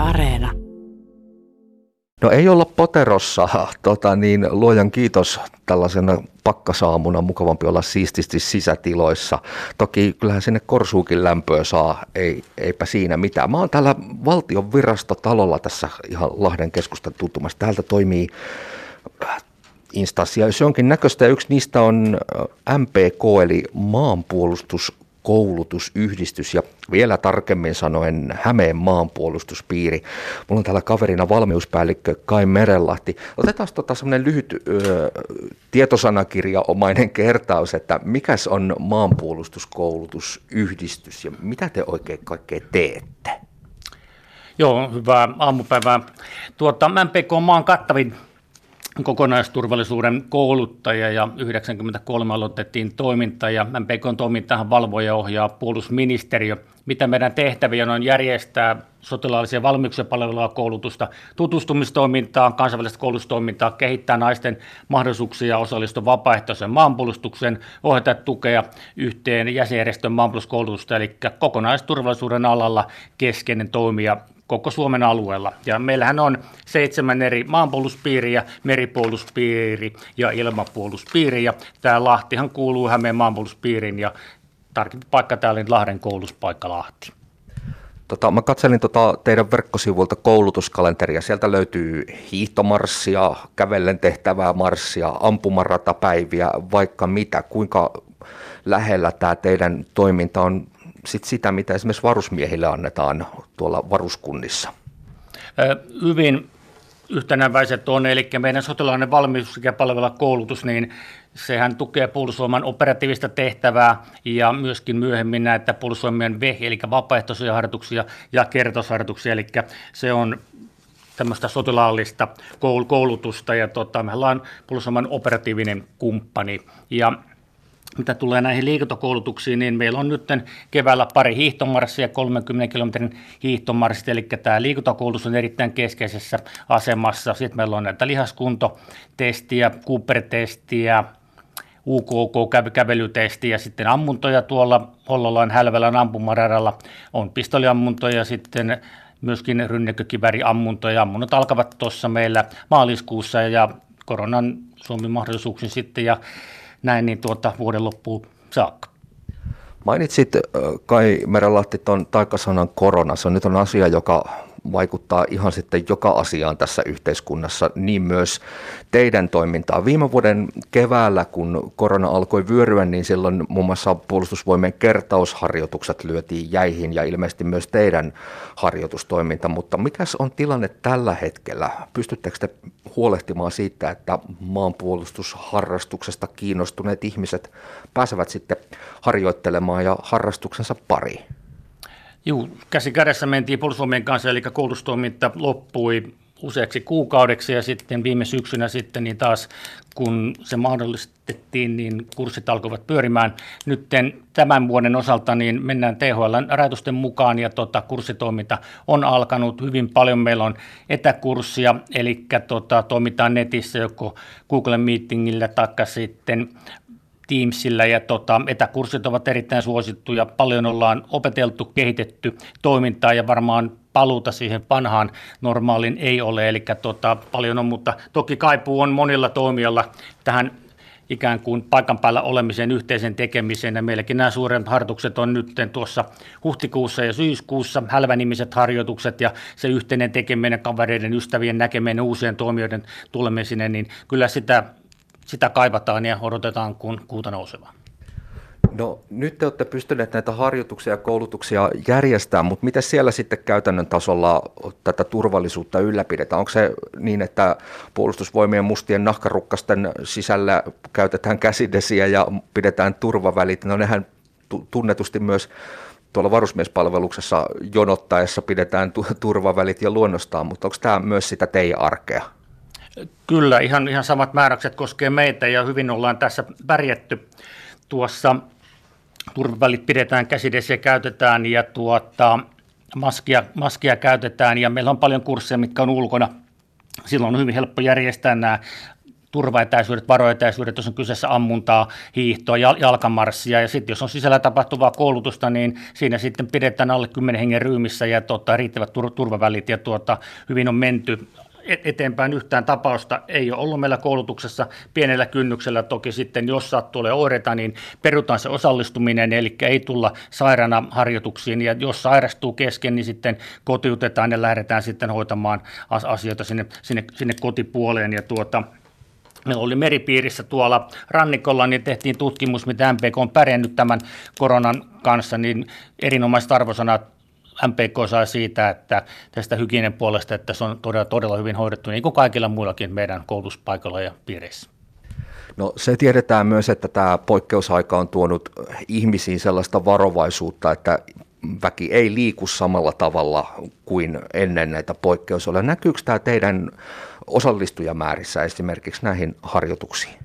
Areena. No ei olla poterossa, luojan kiitos, tällaisena pakkasaamuna mukavampi olla siististi sisätiloissa. Toki kyllähän sinne korsuukin lämpöä saa, eipä siinä mitään. Mä oon täällä valtion virastotalolla tässä ihan Lahden keskustan tuntumassa. Täältä toimii instanssia, jos jonkin näköistä, ja yksi niistä on MPK eli maanpuolustuskoulutusyhdistys ja vielä tarkemmin sanoen Hämeen maanpuolustuspiiri. Mulla on täällä kaverina valmiuspäällikkö Kai Merenlahti. Otetaan semmoinen lyhyt tietosanakirjaomainen kertaus, että mikäs on maanpuolustuskoulutusyhdistys ja mitä te oikein kaikkea teette? Joo, hyvää aamupäivää. MPK on maan kattavin kokonaisturvallisuuden kouluttaja ja 1993 aloitettiin toiminta ja MPK:n toimintahan valvoo ja ohjaa puolustusministeriö. Mitä meidän tehtäviä on järjestää sotilaallisia valmiuksia palvelevaa koulutusta, tutustumistoimintaa, kansainvälistä koulutustoimintaa, kehittää naisten mahdollisuuksia osallistua vapaaehtoiseen maanpuolustukseen, ohjata tukea yhteen jäsenjärjestön maanpuolustuskoulutusta, eli kokonaisturvallisuuden alalla keskeinen toimija koko Suomen alueella. Ja meillähän on 7 eri maanpuolustuspiiriä, meripuolustuspiiri ja ilmapuolustuspiiri. Ja tämä Lahtihan kuuluu Hämeen maanpuolustuspiiriin ja tarkempi paikka täällä on Lahden koulutuspaikka Lahti. Mä katselin teidän verkkosivuilta koulutuskalenteria. Sieltä löytyy hiihtomarssia, kävellen tehtävää marssia, ampumaratapäiviä, vaikka mitä. Kuinka lähellä tämä teidän toiminta on sitä, mitä esimerkiksi varusmiehille annetaan tuolla varuskunnissa? Hyvin yhtenäväiset on, eli meidän sotilainen valmius ja palvella koulutus, niin sehän tukee Puolustusvoiman operatiivista tehtävää ja myöskin myöhemmin näitä Puolustusvoimien eli vapaaehtoisia harjoituksia ja kertausharjoituksia, eli se on tämmöistä sotilaallista koulutusta ja me ollaan Puolustusvoiman operatiivinen kumppani. Ja mitä tulee näihin liikuntakoulutuksiin, niin meillä on nyt keväällä pari hiihtomarssia, 30 kilometrin hiihtomarssit, eli tämä liikuntakoulutus on erittäin keskeisessä asemassa. Sitten meillä on näitä lihaskuntotestiä, Cooper-testiä, UKK-kävelytestiä ja sitten ammuntoja tuolla Hollolan Hälvälän ampumaradalla. On pistoliammuntoja, sitten myöskin rynnäkkökivääriammuntoja. Ammunnot alkavat tuossa meillä maaliskuussa ja koronan Suomen mahdollisuuksiin sitten ja näin niin vuoden loppuun saakka. Mainitsit Kai Merenlahti tuon taikasanan korona. Se on nyt asia, joka vaikuttaa ihan sitten joka asiaan tässä yhteiskunnassa, niin myös teidän toimintaan. Viime vuoden keväällä, kun korona alkoi vyöryä, niin silloin muun muassa Puolustusvoimien kertausharjoitukset lyötiin jäihin ja ilmeisesti myös teidän harjoitustoiminta. Mutta mikäs on tilanne tällä hetkellä? Pystyttekö te huolehtimaan siitä, että maanpuolustusharrastuksesta kiinnostuneet ihmiset pääsevät sitten harjoittelemaan ja harrastuksensa pariin? Joo, käsi kädessä mentiin Puolustusvoimien kanssa, eli koulutustoiminta loppui useaksi kuukaudeksi ja sitten viime syksynä sitten niin taas kun se mahdollistettiin, niin kurssit alkoivat pyörimään. Nyt tämän vuoden osalta niin mennään THL:n rajoitusten mukaan ja kurssitoiminta on alkanut hyvin paljon. Meillä on etäkurssia, eli toimitaan netissä joko Google Meetingillä tai sitten Teamsillä ja etäkurssit ovat erittäin suosittuja. Paljon ollaan opeteltu, kehitetty toimintaa ja varmaan paluuta siihen vanhaan normaaliin ei ole, eli paljon on, mutta toki kaipuu on monilla toimijoilla tähän ikään kuin paikan päällä olemisen yhteisen tekemiseen, ja meilläkin nämä suuret harjoitukset on nyt tuossa huhtikuussa ja syyskuussa, hälvänimiset harjoitukset ja se yhteinen tekeminen, kavereiden, ystävien näkeminen, uusien toimijoiden tuleminen, niin kyllä sitä kaivataan ja odotetaan kun kuuta nousevaa. No nyt te olette pystyneet näitä harjoituksia ja koulutuksia järjestämään, mutta miten siellä sitten käytännön tasolla tätä turvallisuutta ylläpidetään? Onko se niin, että Puolustusvoimien mustien nahkarukkasten sisällä käytetään käsidesiä ja pidetään turvavälit? No nehän tunnetusti myös tuolla varusmiespalveluksessa jonottaessa pidetään turvavälit ja luonnostaan, mutta onko tämä myös sitä teidän arkea? Kyllä, ihan samat määräykset koskee meitä ja hyvin ollaan tässä pärjätty. Tuossa turvavälit pidetään, käsidesiä käytetään ja maskia käytetään ja meillä on paljon kursseja, mitkä on ulkona. Silloin on hyvin helppo järjestää nämä turvaetäisyydet, varoetäisyydet, jos on kyseessä ammuntaa, hiihtoa, jalkamarssia, ja sitten jos on sisällä tapahtuvaa koulutusta, niin siinä sitten pidetään alle 10 hengen ryymissä ja riittävät turvavälit, ja hyvin on menty eteenpäin. Yhtään tapausta ei ole ollut meillä koulutuksessa pienellä kynnyksellä. Toki sitten, jos sattuu olemaan oireita, niin perutaan se osallistuminen, eli ei tulla sairaana harjoituksiin, ja jos sairastuu kesken, niin sitten kotiutetaan ja lähdetään sitten hoitamaan asioita sinne kotipuoleen. Ja meillä oli meripiirissä tuolla rannikolla, niin tehtiin tutkimus, mitä MPK on pärjännyt tämän koronan kanssa, niin erinomaiset arvosanat MPK sai siitä, että tästä hygienian puolesta, että se on todella hyvin hoidettu, niin kuin kaikilla muillakin meidän koulutuspaikoilla ja piireissä. No se tiedetään myös, että tämä poikkeusaika on tuonut ihmisiin sellaista varovaisuutta, että väki ei liiku samalla tavalla kuin ennen näitä poikkeusoloja. Näkyykö tämä teidän osallistujamäärissä esimerkiksi näihin harjoituksiin?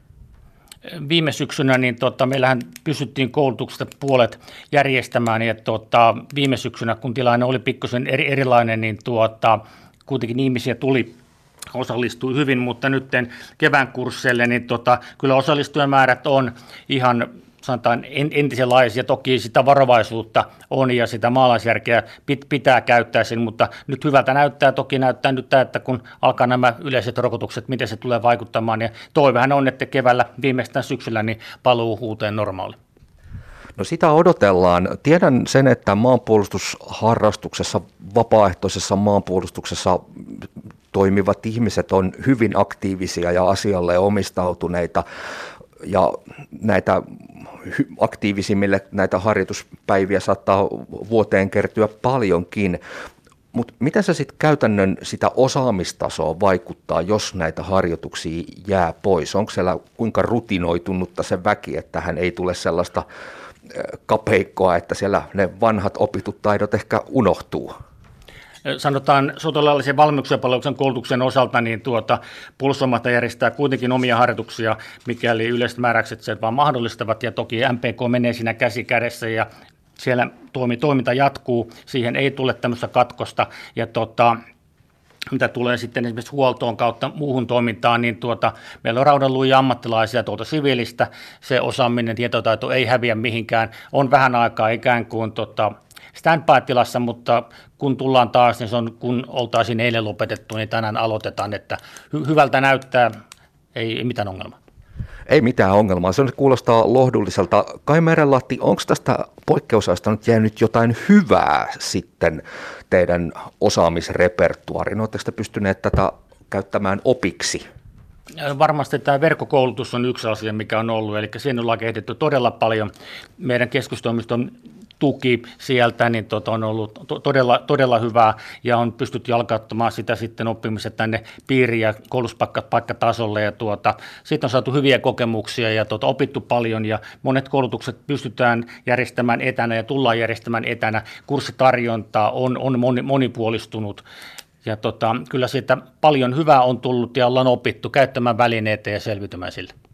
Viime syksynä niin meillähän pystyttiin koulutuksesta puolet järjestämään, ja viime syksynä, kun tilanne oli pikkusen erilainen, niin kuitenkin ihmisiä osallistui hyvin, mutta nyt kevään kursseille, niin kyllä osallistujamäärät on ihan sanotaan entisenlaisia, toki sitä varovaisuutta on ja sitä maalaisjärkeä pitää käyttää sen, mutta nyt hyvältä toki näyttää nyt, että kun alkaa nämä yleiset rokotukset, miten se tulee vaikuttamaan, ja toivehän on, että keväällä viimeistään syksyllä niin paluu uuteen normaaliin. No sitä odotellaan. Tiedän sen, että maanpuolustusharrastuksessa, vapaaehtoisessa maanpuolustuksessa toimivat ihmiset on hyvin aktiivisia ja asialle omistautuneita, ja näitä aktiivisimmille näitä harjoituspäiviä saattaa vuoteen kertyä paljonkin, mutta miten se sitten käytännön sitä osaamistasoa vaikuttaa, jos näitä harjoituksia jää pois? Onko siellä kuinka rutinoitunutta se väki, että hän ei tule sellaista kapeikkoa, että siellä ne vanhat opitut taidot ehkä unohtuu? Sanotaan sotilaallisen valmiuksia palveluksen koulutuksen osalta, niin Puolustusvoimat järjestää kuitenkin omia harjoituksia, mikäli yleiset määräykset sen vaan mahdollistavat, ja toki MPK menee siinä käsi kädessä, ja siellä toiminta jatkuu, siihen ei tule tämmöistä katkosta, ja mitä tulee sitten esimerkiksi huoltoon kautta muuhun toimintaan, niin meillä on raudanlujia ammattilaisia siviilistä, se osaaminen, tietotaito ei häviä mihinkään, on vähän aikaa ikään kuin standby-tilassa, mutta kun tullaan taas, niin se on, kun oltaisiin eilen lopetettu, niin tänään aloitetaan, että hyvältä näyttää, ei mitään ongelmaa. Ei mitään ongelmaa, se kuulostaa lohdulliselta. Kai Merenlahti, onko tästä poikkeusajasta nyt jäänyt jotain hyvää sitten teidän osaamisrepertuaariin? Oletteko te pystyneet tätä käyttämään opiksi? Varmasti tämä verkkokoulutus on yksi asia, mikä on ollut, eli siinä ollaan kehitetty todella paljon. Meidän keskustoimiston tuki sieltä niin on ollut todella hyvää, ja on pystytty jalkauttamaan sitä sitten oppimista tänne piiriin ja koulutuspaikkatasolle, ja siitä on saatu hyviä kokemuksia ja opittu paljon, ja monet koulutukset pystytään järjestämään etänä ja tullaan järjestämään etänä. Kurssitarjonta on monipuolistunut, ja kyllä siitä paljon hyvää on tullut ja ollaan opittu käyttämään välineitä ja selviytymään sillä.